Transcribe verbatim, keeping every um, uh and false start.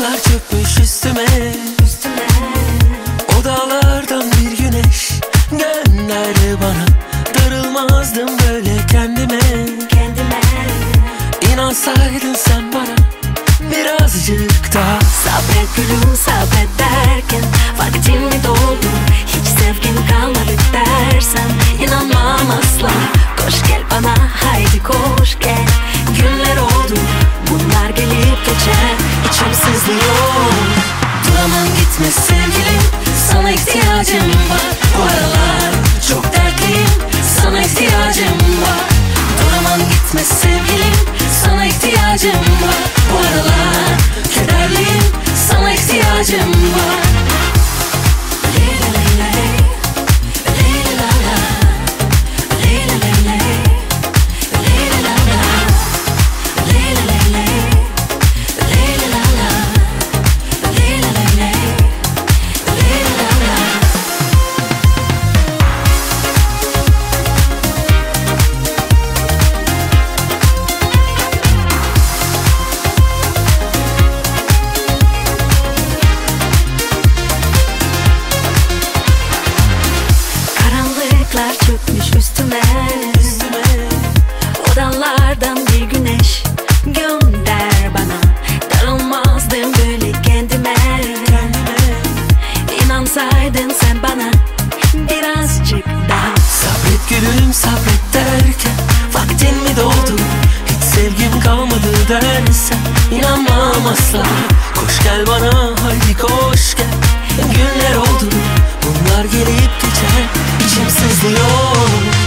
Karanlıklar çökmüş üstüme, üstüme. O dağlardan bir güneş gönder bana. Darılmazdım böyle kendime, kendime. İnansaydın sen bana birazcık daha. Sabret gülüm sabret derken vaktim mi doldu, hiç sevgin kalmadı dersen inanmam asla. Koş gel bana haydi koş gel. Günler oldu bunlar gelip geçer, içim sızlıyor. Duramam gitme sevgilim, sana ihtiyacım var. Bu aralar çok dertliyim, sana ihtiyacım var. Duramam gitme sevgilim, sana ihtiyacım var. Bu aralar kederliyim, sana ihtiyacım var. Leyla leyla ley, leyla la la. Leyla leyla ley, leyla la la. Leyla leyla ley, leyla la la. Leyla leyla ley, leyla la la. Karanlıklar çökmüş üstüme, üstüme. O dallardan bir güneş gönder bana. Darılmazdım böyle kendime, kendime. İnansaydın sen bana birazcık daha. Sabret gülüm sabret derken vaktin mi doldu, hiç sevgim kalmadı dersen inanmam asla. Koş gel bana haydi koş gel. Günler oldu bunlar gelip geçer, içim sızlıyor.